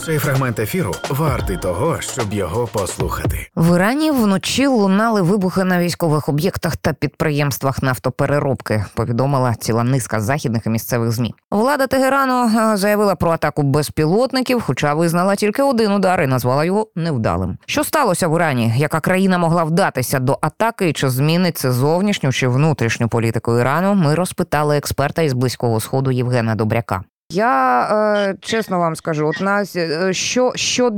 Цей фрагмент ефіру вартий того, щоб його послухати. В Ірані вночі лунали вибухи на військових об'єктах та підприємствах нафтопереробки, повідомила ціла низка західних і місцевих ЗМІ. Влада Тегерану заявила про атаку безпілотників, хоча визнала тільки один удар і назвала його невдалим. Що сталося в Ірані? Яка країна могла вдатися до атаки і чи змінить це зовнішню чи внутрішню політику Ірану, ми розпитали експерта із Близького Сходу Євгена Добряка. Я чесно вам скажу, от нас що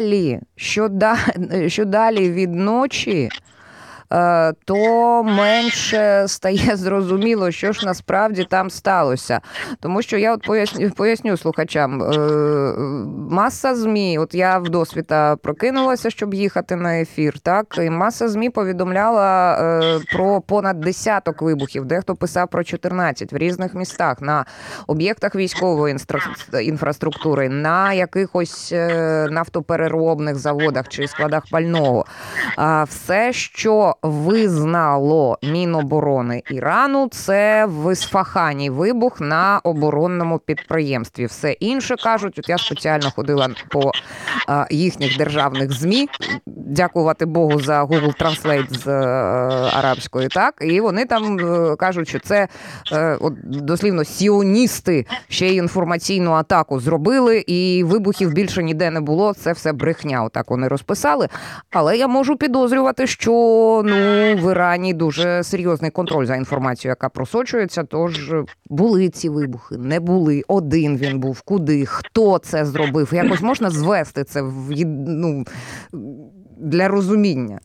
далі від ночі, то менше стає зрозуміло, що ж насправді там сталося. Тому що я от поясню слухачам. Маса ЗМІ, от я вдосвіта прокинулася, щоб їхати на ефір, так, і маса ЗМІ повідомляла про понад десяток вибухів, дехто писав про 14 в різних містах, на об'єктах військової інфраструктури, на якихось нафтопереробних заводах чи складах пального. Все, що визнало Міноборони Ірану, це в Ісфахані вибух на оборонному підприємстві. Все інше, кажуть, от я спеціально ходила по їхніх державних ЗМІ, дякувати Богу за Google Translate з арабської, так, і вони там кажуть, що це от, дослівно сіоністи ще й інформаційну атаку зробили, і вибухів більше ніде не було, це все брехня, отак вони розписали. Але я можу підозрювати, що в Ірані дуже серйозний контроль за інформацією, яка просочується, тож були ці вибухи, не були, один він був, куди, хто це зробив, якось можна звести це для розуміння?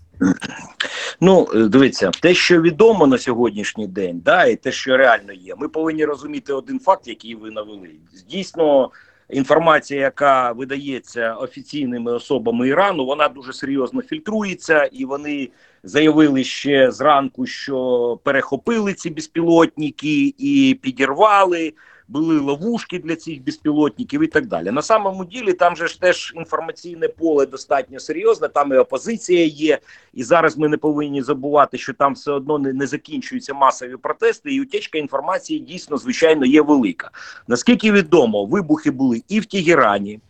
Дивіться, те, що відомо на сьогоднішній день, і те, що реально є, ми повинні розуміти один факт, який ви навели. Дійсно, інформація, яка видається офіційними особами Ірану, вона дуже серйозно фільтрується, і вони заявили ще зранку, що перехопили ці безпілотники і підірвали, були ловушки для цих безпілотників і так далі. На самому ділі там же ж теж інформаційне поле достатньо серйозне, там і опозиція є, і зараз ми не повинні забувати, що там все одно не закінчуються масові протести, і утечка інформації дійсно, звичайно, є велика. Наскільки відомо, вибухи були і в Тегерані,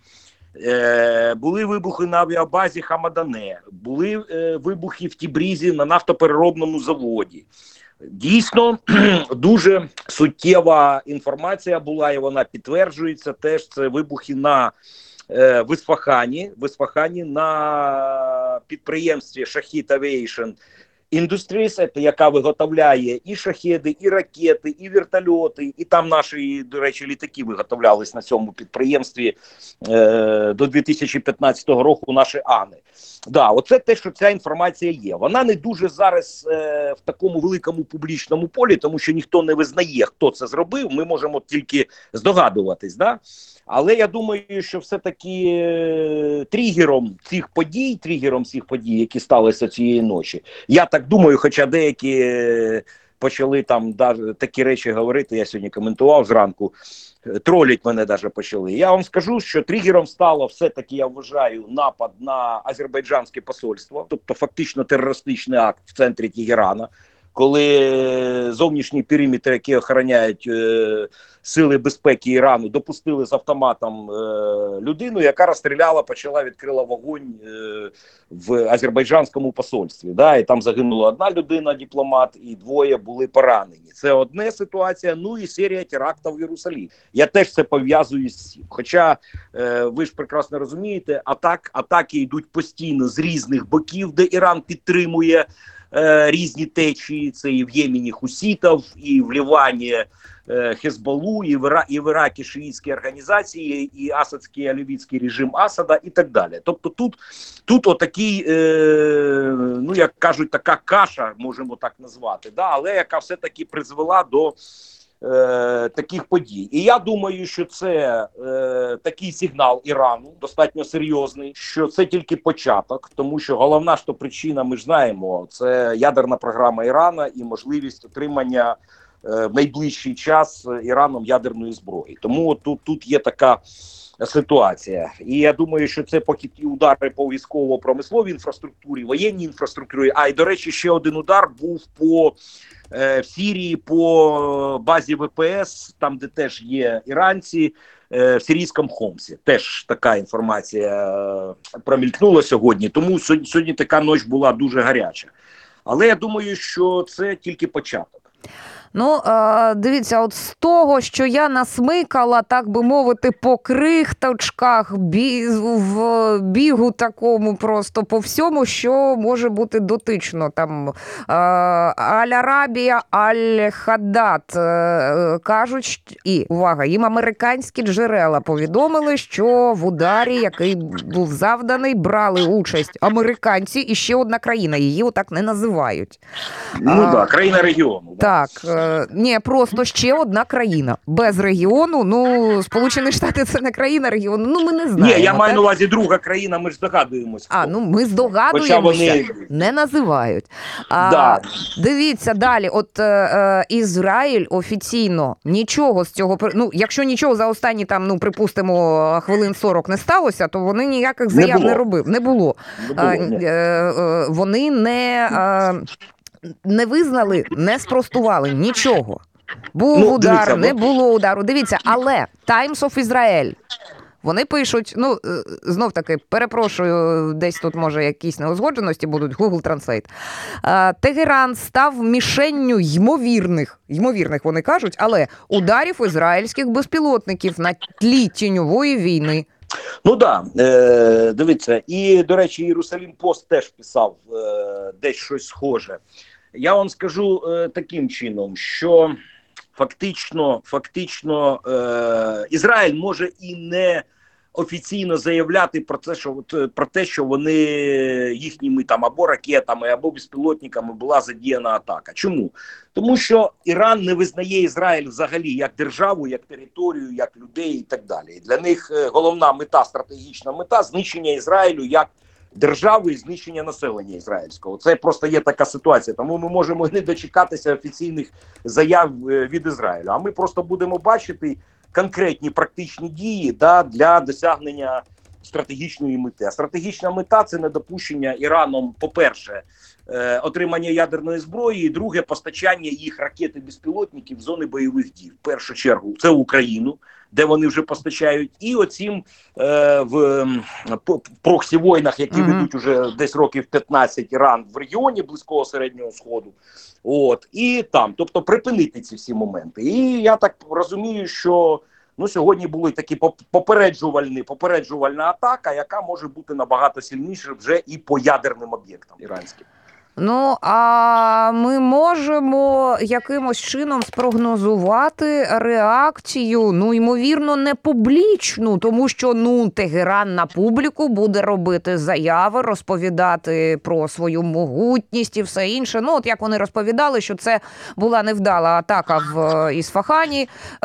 були вибухи на авіабазі Хамадане, були вибухи в Тібрізі на нафтопереробному заводі. Дійсно, дуже суттєва інформація була, і вона підтверджується теж. Це вибухи в Ісфахані на підприємстві Shahid Aviation Industries, яка виготовляє і шахеди, і ракети, і вертольоти, і там наші, до речі, літаки виготовлялись на цьому підприємстві до 2015 року, наші Ани. Оце те, що ця інформація є. Вона не дуже зараз в такому великому публічному полі, тому що ніхто не визнає, хто це зробив, ми можемо тільки здогадуватись, Але я думаю, що все-таки тригером цих подій, які сталися цієї ночі, я так думаю, хоча деякі почали там такі речі говорити, я сьогодні коментував зранку, тролять мене навіть почали. Я вам скажу, що тригером стало все-таки, я вважаю, напад на азербайджанське посольство, тобто фактично терористичний акт в центрі Тегерана, коли зовнішній периметр, який охороняють сили безпеки Ірану, допустили з автоматом людину, яка розстріляла, відкрила вогонь в азербайджанському посольстві. І там загинула одна людина, дипломат, і двоє були поранені. Це одна ситуація, і серія терактів в Єрусалимі. Я теж це пов'язую з цим. Хоча, ви ж прекрасно розумієте, атаки йдуть постійно з різних боків, де Іран підтримує різні течії, це і в Ємені хусітів, і в Лівані Хезболу, і в Іракі шиїтські організації, і асадський алівітський режим Асада і так далі. Тобто тут отакий, як кажуть, така каша, можемо так назвати, але яка все-таки призвела до таких подій. І я думаю, що це такий сигнал Ірану, достатньо серйозний, що це тільки початок, тому що головна ж причина, ми ж знаємо, це ядерна програма Ірана і можливість отримання в найближчий час Іраном ядерної зброї. Тому тут є така ситуація. І я думаю, що це поки ті удари по військово-промисловій інфраструктурі, воєнній інфраструктурі, і, до речі, ще один удар був в Сирії по базі ВПС, там, де теж є іранці, в сирійському Хомсі. Теж така інформація промількнула сьогодні, тому сьогодні така ніч була дуже гаряча. Але я думаю, що це тільки початок. Ну, дивіться, от з того, що я насмикала, так би мовити, по крихточках, в бігу такому просто по всьому, що може бути дотично. Там Аль-Арабія, Аль-Хаддад кажуть, і, увага, їм американські джерела повідомили, що в ударі, який був завданий, брали участь американці і ще одна країна. Її отак не називають. Ну так, країна регіону. Так. Ні, просто ще одна країна. Без регіону, ну, Сполучені Штати – це не країна регіону, ну, ми не знаємо. Ні, я маю на увазі друга країна, ми ж здогадуємося. Ну, ми здогадуємося, не називають. Да. Дивіться далі, от Ізраїль офіційно нічого з цього, ну, якщо нічого за останні, там, ну, припустимо, хвилин 40 не сталося, то вони ніяких заяв не робив. Не було. Вони не визнали, не спростували нічого. Був удар, дивіться, не було удару. Дивіться, але Times of Israel, вони пишуть, ну, знов-таки, перепрошую, десь тут, може, якісь неузгодженості будуть, Google Translate. Тегеран став мішенню ймовірних, вони кажуть, але ударів ізраїльських безпілотників на тлі тіньової війни. Ну так, дивіться, і, до речі, Єрусалим Пост теж писав десь щось схоже. Я вам скажу таким чином, що фактично Ізраїль може і не офіційно заявляти про те, що вони їхніми там або ракетами, або безпілотниками була задіяна атака. Чому? Тому що Іран не визнає Ізраїль взагалі як державу, як територію, як людей і так далі. І для них головна мета, стратегічна мета – знищення Ізраїлю як держави і знищення населення ізраїльського. Це просто є така ситуація. Тому ми можемо не дочекатися офіційних заяв від Ізраїлю. А ми просто будемо бачити конкретні практичні дії для досягнення стратегічної мети. А стратегічна мета – це недопущення Іраном, по-перше, отримання ядерної зброї, і друге – постачання їх ракет і безпілотників в зони бойових дій. В першу чергу це Україну, де вони вже постачають, і оцім в проксі-войнах, які ведуть уже десь років 15 Іран в регіоні Близького Середнього Сходу, і там, тобто припинити ці всі моменти. І я так розумію, що сьогодні була такі попереджувальна атака, яка може бути набагато сильніше вже і по ядерним об'єктам іранським. Ну, а ми можемо якимось чином спрогнозувати реакцію, ймовірно, не публічну, тому що, Тегеран на публіку буде робити заяви, розповідати про свою могутність і все інше. От як вони розповідали, що це була невдала атака в Ісфахані.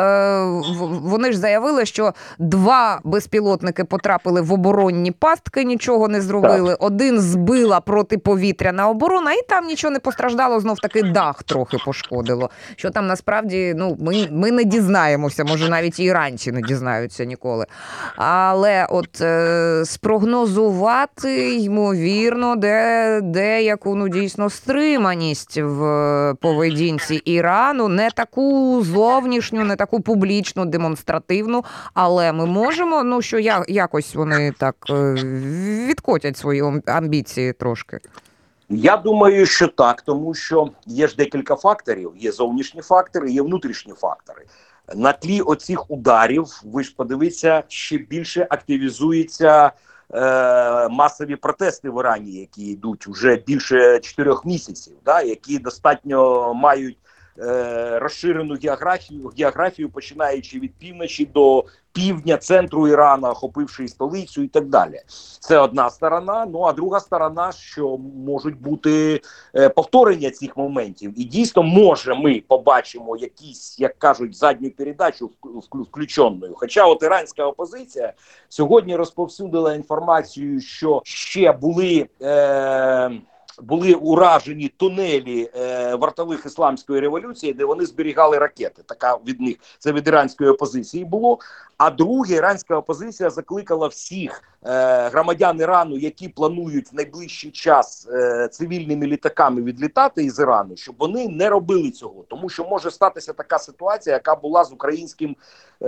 Вони ж заявили, що 2 безпілотники потрапили в оборонні пастки, нічого не зробили. Так. 1 збила протиповітряна оборона, і там нічого не постраждало, знов-таки дах трохи пошкодило. Що там насправді, ми не дізнаємося, може навіть і іранці не дізнаються ніколи. Але от спрогнозувати, ймовірно, деяку, дійсно, стриманість в поведінці Ірану, не таку зовнішню, не таку публічну, демонстративну, але ми можемо, що якось вони так відкотять свої амбіції трошки. Я думаю, що так, тому що є ж декілька факторів. Є зовнішні фактори, є внутрішні фактори. На тлі оцих ударів, ви ж подивіться, ще більше активізуються масові протести в Ірані, які йдуть вже більше 4 місяців, які достатньо мають розширену географію, починаючи від півночі до півдня, центру Ірану, охопивши столицю і так далі. Це одна сторона. А друга сторона, що можуть бути повторення цих моментів. І дійсно, може, ми побачимо якісь, як кажуть, задню передачу включеною. Хоча от іранська опозиція сьогодні розповсюдила інформацію, що ще були були уражені тунелі вартових ісламської революції, де вони зберігали ракети. Така від них, це від іранської опозиції було. А друге, іранська опозиція закликала всіх громадян Ірану, які планують в найближчий час цивільними літаками відлітати із Ірану, щоб вони не робили цього. Тому що може статися така ситуація, яка була з українським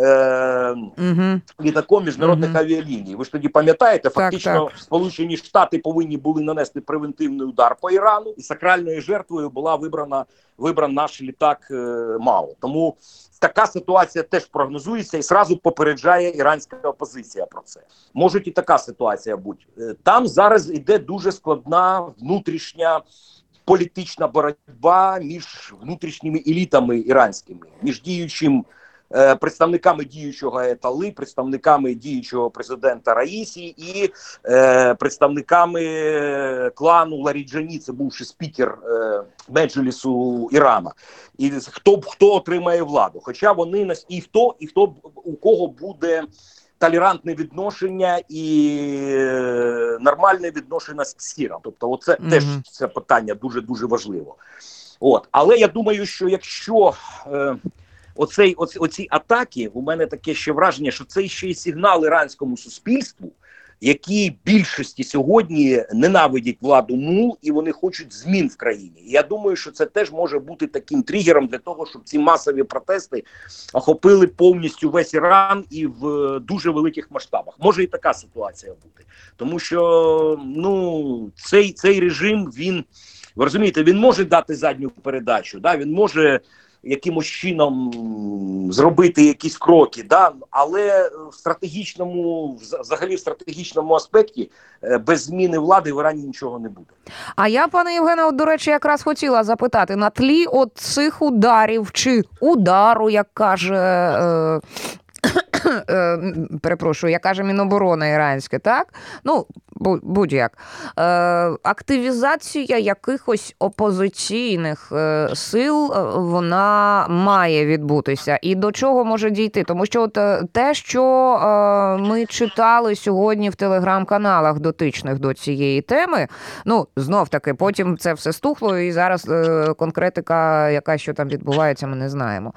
літаком міжнародних авіаліній. Ви ж тоді пам'ятаєте, фактично Сполучені Штати повинні були нанести превентивний удар по Ірану, і сакральною жертвою була вибран наш літак МАУ. Тому така ситуація теж прогнозується і зразу попереджає іранська опозиція про це. Може і така ситуація бути. Там зараз іде дуже складна внутрішня політична боротьба між внутрішніми елітами іранськими, між представниками діючого Аятолли, представниками діючого президента Раїсі і представниками клану Ларіджані, це бувший спікер Меджлісу Ірана. І хто отримає владу. Хоча вони у кого буде толерантне відношення і нормальне відношення з Іраном. Тобто оце теж це питання дуже-дуже важливо. Але я думаю, що якщо оці атаки, у мене таке ще враження, що це ще й сигнал іранському суспільству, які більшості сьогодні ненавидять владу МУЛ і вони хочуть змін в країні. І я думаю, що це теж може бути таким тригером для того, щоб ці масові протести охопили повністю весь Іран і в дуже великих масштабах. Може і така ситуація бути. Тому що цей режим, ви розумієте, він може дати задню передачу, він може якимось чином зробити якісь кроки, але в стратегічному аспекті без зміни влади в Ірані нічого не буде. А я, пане Євгене, до речі, якраз хотіла запитати, на тлі цих ударів чи удару, як каже... перепрошую, як каже Міноборони іранське, так? Будь-як. Активізація якихось опозиційних сил, вона має відбутися. І до чого може дійти? Тому що те, що ми читали сьогодні в телеграм-каналах дотичних до цієї теми, знов-таки, потім це все стухло, і зараз конкретика, яка що там відбувається, ми не знаємо.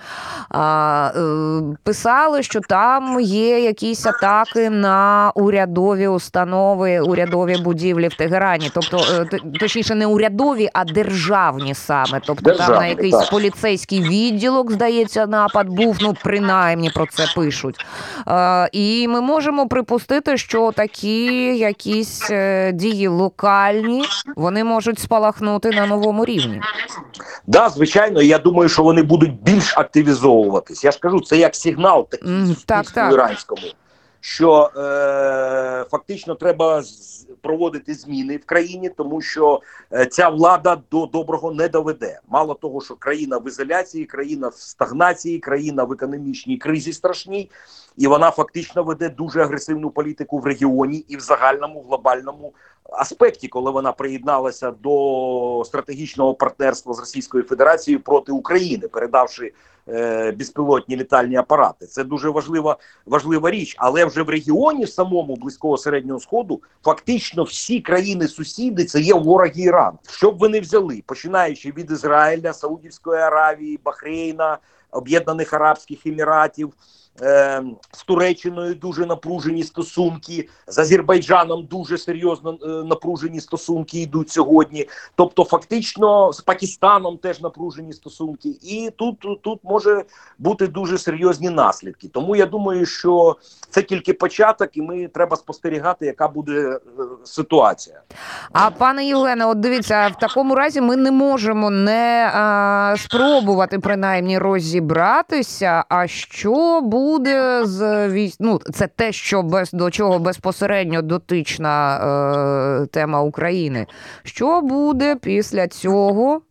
Писали, що там є якісь атаки на урядові установи, урядові будівлі в Тегерані. Тобто, точніше, не урядові, а державні саме. Тобто там на якийсь поліцейський відділок, здається, напад був, принаймні про це пишуть. І ми можемо припустити, що такі якісь дії локальні, вони можуть спалахнути на новому рівні. Так, звичайно, я думаю, що вони будуть більш активізовуватись. Я ж кажу, це як сигнал такий суспільству іранському, що фактично треба проводити зміни в країні, тому що ця влада до доброго не доведе. Мало того, що країна в ізоляції, країна в стагнації, країна в економічній кризі страшній, і вона фактично веде дуже агресивну політику в регіоні і в загальному глобальному аспекті, коли вона приєдналася до стратегічного партнерства з Російською Федерацією проти України, передавши безпілотні літальні апарати. Це дуже важлива річ. Але вже в регіоні самому Близького Середнього Сходу фактично всі країни-сусіди – це є вороги Ірану. Що б ви не взяли, починаючи від Ізраїля, Саудівської Аравії, Бахрейна, Об'єднаних Арабських Еміратів, з Туреччиною дуже напружені стосунки, з Азербайджаном дуже серйозно напружені стосунки йдуть сьогодні. Тобто фактично з Пакистаном теж напружені стосунки. І тут може бути дуже серйозні наслідки. Тому я думаю, що це тільки початок і треба спостерігати, яка буде ситуація. А пане Євгене, от дивіться, в такому разі ми не можемо не спробувати принаймні розібратися, а що буде з це те, до чого безпосередньо дотична тема України. Що буде після цього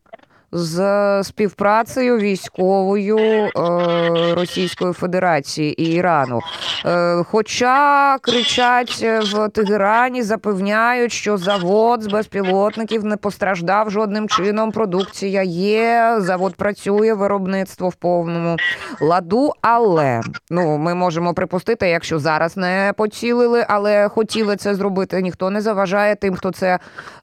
з співпрацею військовою Російської Федерації і Ірану. Хоча кричать в Тегерані, запевняють, що завод з безпілотників не постраждав жодним чином, продукція є, завод працює, виробництво в повному ладу, але ми можемо припустити, якщо зараз не поцілили, але хотіли це зробити, ніхто не заважає тим, хто це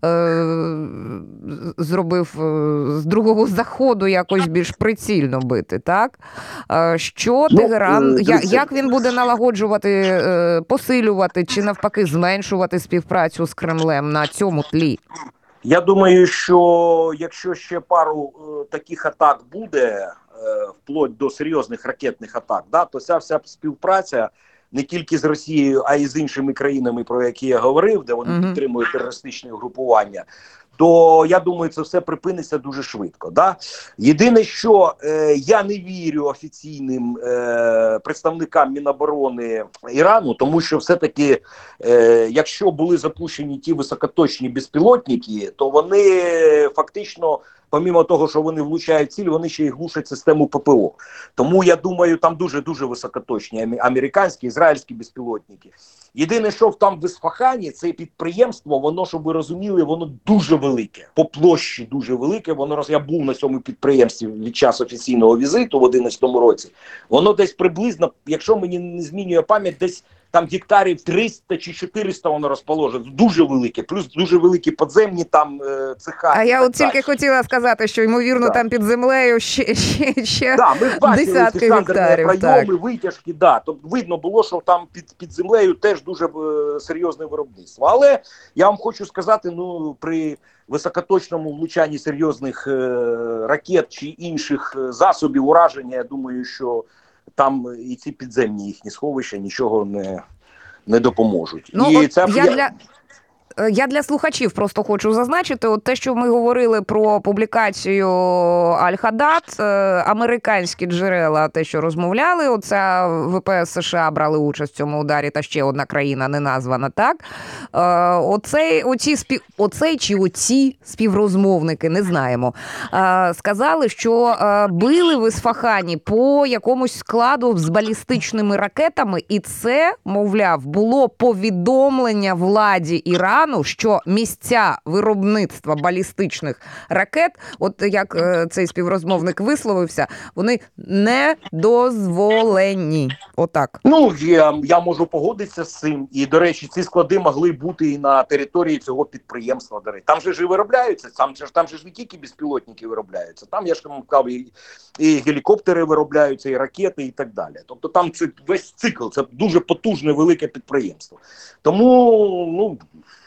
зробив з другого заходу якось більш прицільно бити, так? Що Тегеран, як він буде налагоджувати, посилювати чи навпаки зменшувати співпрацю з Кремлем на цьому тлі? Я думаю, що якщо ще пару таких атак буде, вплоть до серйозних ракетних атак, то ця вся співпраця не тільки з Росією, а й з іншими країнами, про які я говорив, де вони підтримують терористичні угрупування, то, я думаю, це все припиниться дуже швидко. Да? Єдине, що я не вірю офіційним представникам Міноборони Ірану, тому що все-таки, якщо були запущені ті високоточні безпілотники, то вони фактично, помимо того, що вони влучають ціль, вони ще й глушать систему ППО. Тому, я думаю, там дуже-дуже високоточні американські, ізраїльські безпілотники. Єдине, що там в Ісфахані, це підприємство, воно, щоб ви розуміли, воно дуже велике. По площі дуже велике. Я був на цьому підприємстві від часу офіційного візиту в 2011 році. Воно десь приблизно, якщо мені не змінює пам'ять, десь там гектарів 300 чи 400 воно розположено. Дуже велике. Плюс дуже великі підземні там цеха. А я от тільки хотіла сказати, що, ймовірно, там під землею ще ми десятки гектарів. Прийоми, витяжки, Тобто видно було, що там під землею теж дуже серйозне виробництво. Але я вам хочу сказати, при високоточному влучанні серйозних ракет чи інших засобів ураження, я думаю, що там і ці підземні їхні сховища нічого не допоможуть. Я для слухачів просто хочу зазначити, те, що ми говорили про публікацію Аль-Хадад, американські джерела, те, що розмовляли, оця ВПС США брали участь в цьому ударі, та ще одна країна не названа, так? Оці співрозмовники, не знаємо, сказали, що били в Ісфахані по якомусь складу з балістичними ракетами, і це, мовляв, було повідомлення владі Ірану, що місця виробництва балістичних ракет, от як цей співрозмовник висловився, вони не дозволені. Отак. Я можу погодитися з цим. І, до речі, ці склади могли бути і на території цього підприємства. Там же ж і виробляються, там же ж не тільки безпілотники виробляються. Там, я ж вам казав, і гелікоптери виробляються, і ракети, і так далі. Тобто там це весь цикл, це дуже потужне, велике підприємство. Тому,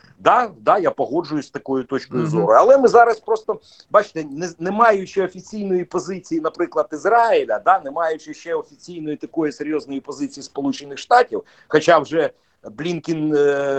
я погоджуюсь з такою точкою зору. Але ми зараз просто, бачите, не маючи офіційної позиції, наприклад, Ізраїля, не маючи ще офіційної такої серйозної позиції Сполучених Штатів, хоча вже Блінкен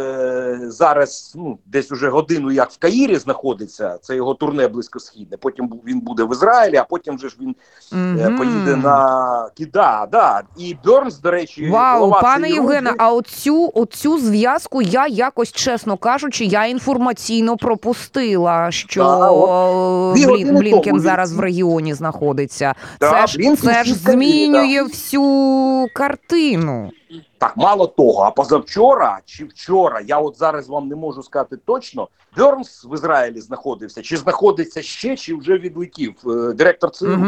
зараз десь уже годину як в Каїрі знаходиться, це його турне близькосхідне, потім він буде в Ізраїлі, а потім же ж він поїде на Кіда. І Бернс, до речі, Вау, пане Євгене, а оцю зв'язку я якось, чесно кажучи, я інформаційно пропустила, що Блінкен зараз в регіоні знаходиться. Це ж змінює всю картину. Так, мало того, а позавчора чи вчора, я от зараз вам не можу сказати точно, Бернс в Ізраїлі знаходився, чи знаходиться ще, чи вже відлетів, директор ЦРУ.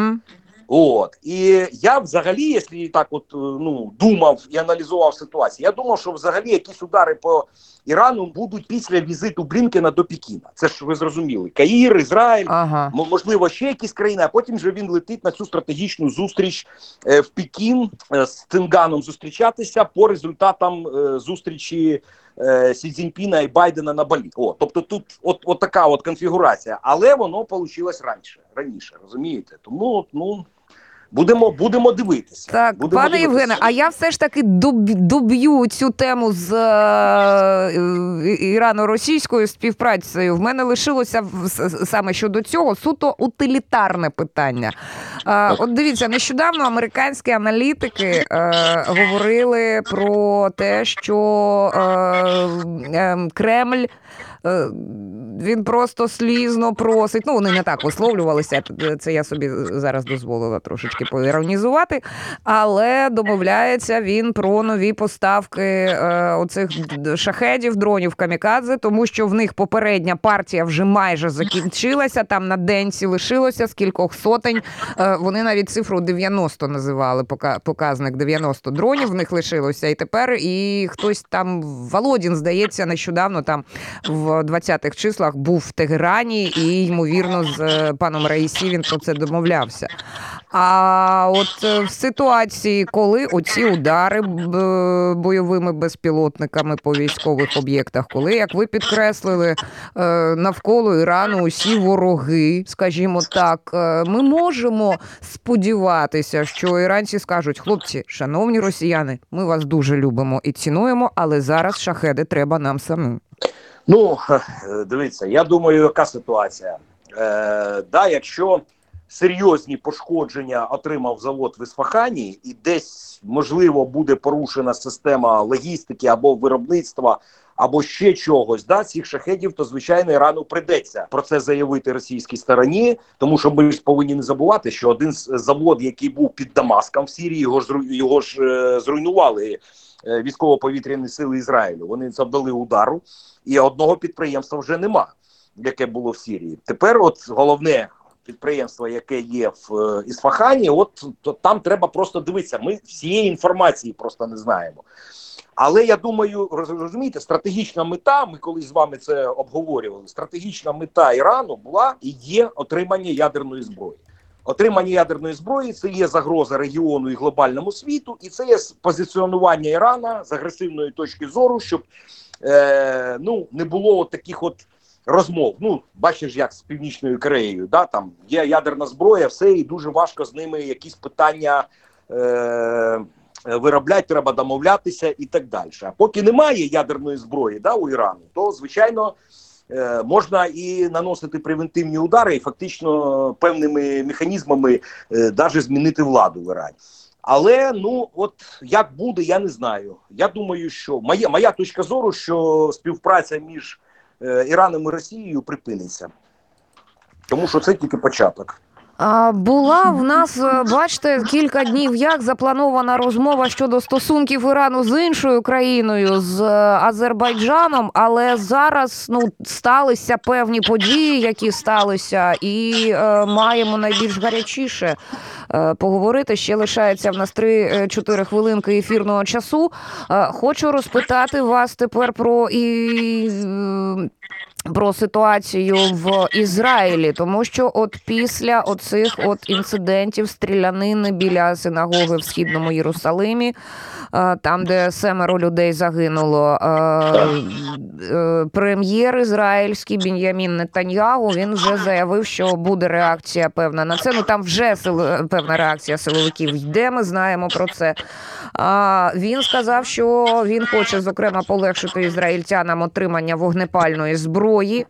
І я взагалі, якщо так думав і аналізував ситуацію, я думав, що взагалі якісь удари по Ірану будуть після візиту Блінкена до Пекіна. Це ж ви зрозуміли. Каїр, Ізраїль, можливо, ще якісь країни, а потім вже він летить на цю стратегічну зустріч в Пекін з Цинганом зустрічатися по результатам зустрічі Сі Цзіньпіна і Байдена на Балі. Тобто тут от така от конфігурація. Але воно вийшло раніше, розумієте? Тому, Будемо дивитися. Так, пане Євгене, а я все ж таки доб'ю цю тему з ірано-російською співпрацею. В мене лишилося саме щодо цього суто утилітарне питання. От дивіться, нещодавно американські аналітики говорили про те, що Кремль він просто слізно просить. Ну, вони не так висловлювалися, це я собі зараз дозволила трошечки поіронізувати, але домовляється він про нові поставки оцих шахедів, дронів камікадзе, тому що в них попередня партія вже майже закінчилася, там на денці лишилося з кількох сотень. Вони навіть цифру 90 називали, показник 90 дронів в них лишилося, і тепер і хтось там, Володін, здається, нещодавно там в 20-х числах був в Тегерані і, ймовірно, з паном Раїсі він про це домовлявся. А от в ситуації, коли оці удари бойовими безпілотниками по військових об'єктах, коли, як ви підкреслили, навколо Ірану усі вороги, скажімо так, ми можемо сподіватися, що іранці скажуть: хлопці, шановні росіяни, ми вас дуже любимо і цінуємо, але зараз шахеди треба нам самим. Ну, дивіться, я думаю, яка ситуація. Якщо серйозні пошкодження отримав завод в Ісфахані і десь, можливо, буде порушена система логістики або виробництва, або ще чогось, цих шахедів, то, звичайно, Ірану прийдеться про це заявити російській стороні, тому що ми ж повинні не забувати, що один завод, який був під Дамаском в Сирії, його ж зруйнували військово-повітряні сили Ізраїлю. Вони завдали удару, і одного підприємства вже нема, яке було в Сирії. Тепер от головне підприємство, яке є в Ісфахані, там треба просто дивитися. Ми всієї інформації просто не знаємо. Але я думаю, розумієте, стратегічна мета, ми колись з вами це обговорювали, стратегічна мета Ірану була і є отримання ядерної зброї. Отримання ядерної зброї – це є загроза регіону і глобальному світу, і це є позиціонування Ірана з агресивної точки зору, щоб не було таких розмов. Бачиш, як з Північною Кореєю, там є ядерна зброя, все, і дуже важко з ними якісь питання виробляти, треба домовлятися і так далі. А поки немає ядерної зброї у Ірану, то, звичайно, можна і наносити превентивні удари, і фактично певними механізмами навіть змінити владу в Ірані. Але, як буде, я не знаю. Я думаю, що моя точка зору, що співпраця між Іраном і Росією припиниться. Тому що це тільки початок. Була в нас, бачите, кілька днів як запланована розмова щодо стосунків Ірану з іншою країною, з Азербайджаном, але зараз сталися певні події, які сталися, і маємо найбільш гарячіше поговорити. Ще лишається в нас 3-4 хвилинки ефірного часу. Хочу розпитати вас тепер про ситуацію в Ізраїлі, тому що після оцих інцидентів, стрілянини біля синагоги в Східному Єрусалимі, там, де 7 людей загинуло, прем'єр ізраїльський Бін'ямін Нетаньягу, він вже заявив, що буде реакція певна на це. Там вже певна реакція силовиків йде, ми знаємо про це. Він сказав, що він хоче, зокрема, полегшити ізраїльтянам отримання вогнепальної зброї,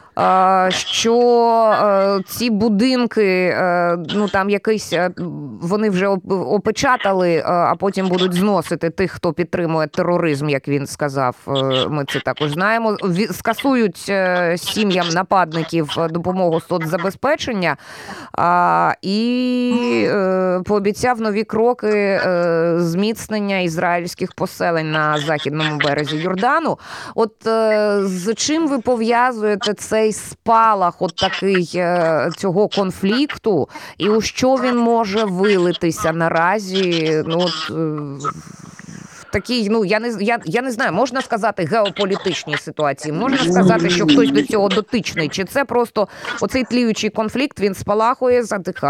що ці будинки, там якийсь, вони вже опечатали, а потім будуть зносити тих, хто підтримує тероризм, як він сказав, ми це також знаємо, скасують сім'ям нападників допомогу соцзабезпечення і пообіцяв нові кроки зміцнення ізраїльських поселень на західному березі Йордану. З чим ви пов'язуєте цей спалах такий цього конфлікту, і у що він може вилитися наразі, в такій, я не знаю, можна сказати, геополітичній ситуації, можна сказати, що хтось до цього дотичний, чи це просто оцей тліючий конфлікт, він спалахує,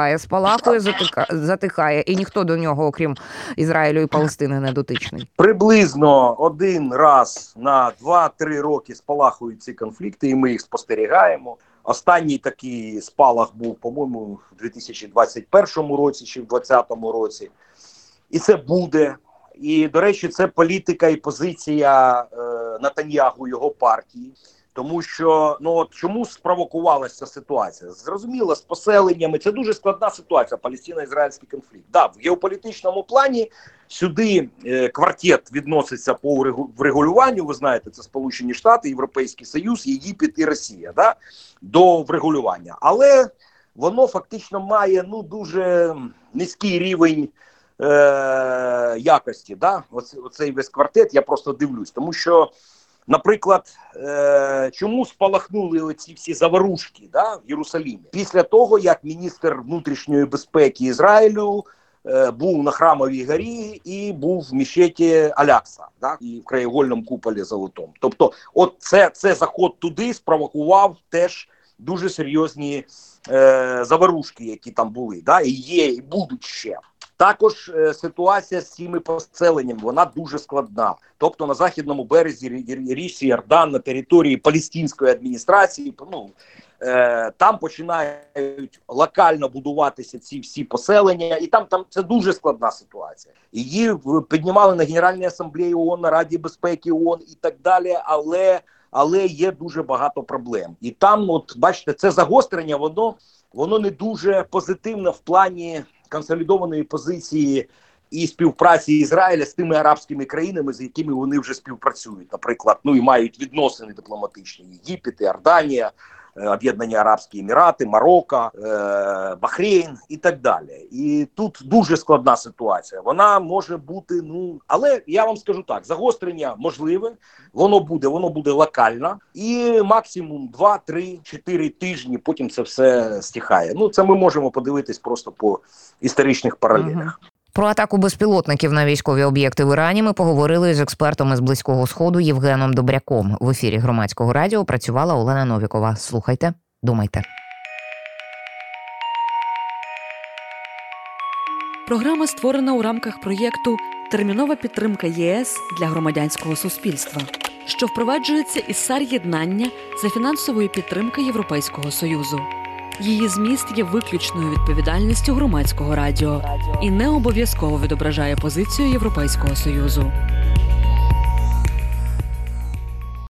затихає, і ніхто до нього, окрім Ізраїлю і Палестини, не дотичний? Приблизно один раз на 2-3 роки спалахують ці конфлікти, і ми їх спостерігаємо. Останній такий спалах був, по-моєму, в 2021 році чи в 2020 році. І це буде. І, до речі, це політика і позиція Нетаньягу, його партії. Тому що, чому спровокувалася ця ситуація? Зрозуміло, з поселеннями, це дуже складна ситуація, Палестино-ізраїльський конфлікт. В геополітичному плані Сюди квартет відноситься по врегулюванню, ви знаєте, це Сполучені Штати, Європейський Союз, Єгипет і Росія, да, до врегулювання. Але воно фактично має дуже низький рівень якості. Да? Оцей весь квартет, я просто дивлюсь, тому що, наприклад, чому спалахнули оці всі заворушки, да, в Єрусалимі? Після того, як міністр внутрішньої безпеки Ізраїлю був на Храмовій горі і був в мечеті Алякса, да, і в краєгольному куполі золотому. Тобто, от це заход туди спровокував теж дуже серйозні заворушки, які там були, да, і є, і будуть ще. Також ситуація з цими поселеннями, вона дуже складна. Тобто на західному березі річки Йордан, на території палестинської адміністрації, там починають локально будуватися ці всі поселення, і там це дуже складна ситуація. Її піднімали на Генеральній асамблеї ООН, на Раді безпеки ООН і так далі, але є дуже багато проблем. І там, от бачите, це загострення, воно не дуже позитивне в плані консолідованої позиції і співпраці Ізраїля з тими арабськими країнами, з якими вони вже співпрацюють, наприклад, і мають відносини дипломатичні: Єгипет, Іорданія, Об'єднані Арабські Емірати, Марокко, Бахрейн і так далі. І тут дуже складна ситуація. Вона може бути, але я вам скажу так, загострення можливе, воно буде локально, і максимум 2, 3, 4 тижні потім це все стихає. Це ми можемо подивитись просто по історичних паралелях. Про атаку безпілотників на військові об'єкти в Ірані ми поговорили з експертом із Близького Сходу Євгеном Добряком. В ефірі Громадського радіо працювала Олена Новікова. Слухайте, думайте. Програма створена у рамках проєкту «Термінова підтримка ЄС для громадянського суспільства», що впроваджується із САР-єднання за фінансової підтримки Європейського Союзу. Її зміст є виключною відповідальністю Громадського радіо і не обов'язково відображає позицію Європейського Союзу.